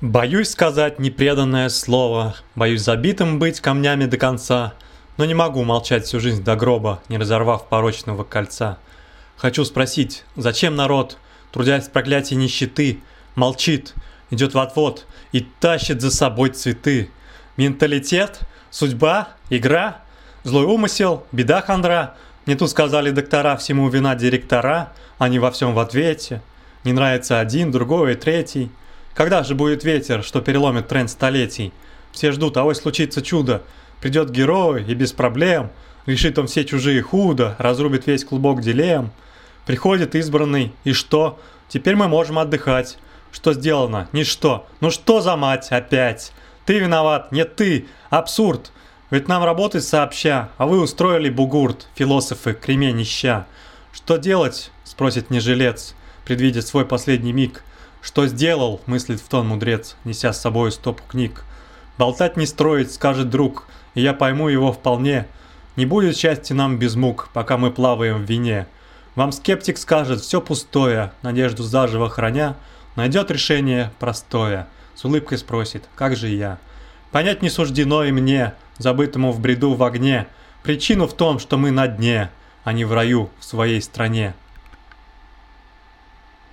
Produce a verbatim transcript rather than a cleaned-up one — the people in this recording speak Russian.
Боюсь сказать непреданное слово, боюсь забитым быть камнями до конца, но не могу молчать всю жизнь до гроба, не разорвав порочного кольца. Хочу спросить, зачем народ, трудясь в проклятии нищеты, молчит, идет в отвод и тащит за собой цветы? Менталитет? Судьба? Игра? Злой умысел? Беда хандра? Не тут сказали доктора, всему вина директора, они во всем в ответе. Не нравится один, другой и третий. Когда же будет ветер, что переломит тренд столетий? Все ждут, авось случится чудо. Придет герой и без проблем решит он все чужие худо, разрубит весь клубок дилемм. Приходит избранный, и что? Теперь мы можем отдыхать. Что сделано? Ничто. Ну что за мать опять? Ты виноват, нет ты. Абсурд. Ведь нам работать сообща, а вы устроили бугурт, философы, кремень ища. Что делать? Спросит нежилец, предвидя свой последний миг. Что сделал, мыслит в тон мудрец, неся с собой стопу книг. Болтать не строить, скажет друг, и я пойму его вполне. Не будет счастья нам без мук, пока мы плаваем в вине. Вам скептик скажет, все пустое, надежду заживо храня, найдет решение простое. С улыбкой спросит, как же я? Понять не суждено и мне, забытому в бреду в огне, причину в том, что мы на дне, а не в раю в своей стране.